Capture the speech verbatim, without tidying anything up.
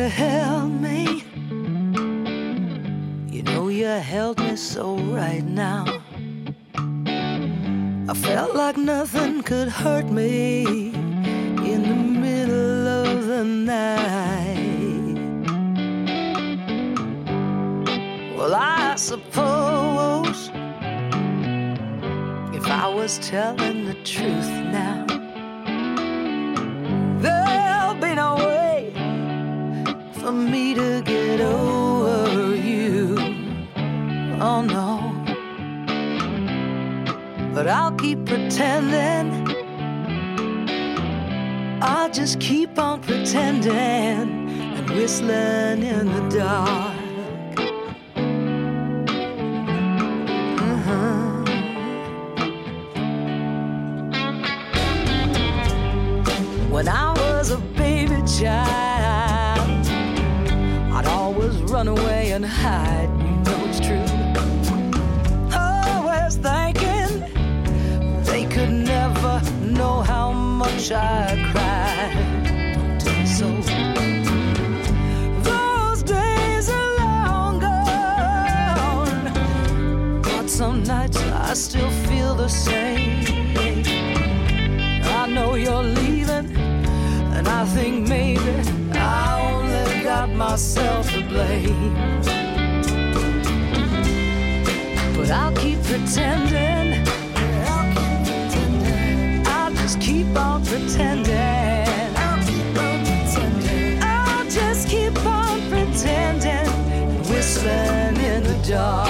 held me. You know you held me so right now. I felt like nothing could hurt me in the middle of the night. Well, I suppose if I was telling the truth now, there'll be no way for me to get over you. Oh no. But I'll keep pretending. I'll just keep on pretending and whistling in the dark. Uh-huh. When I was a baby child, I'd always run away and hide. You know it's true. Always thinking they could never know how much I cried. So those days are long gone, but some nights I still feel the same. I know you're leaving, and I think maybe I only got myself to blame. But I'll keep pretending. Keep on pretending. I'll keep on pretending. I'll just keep on pretending, whistling in the dark.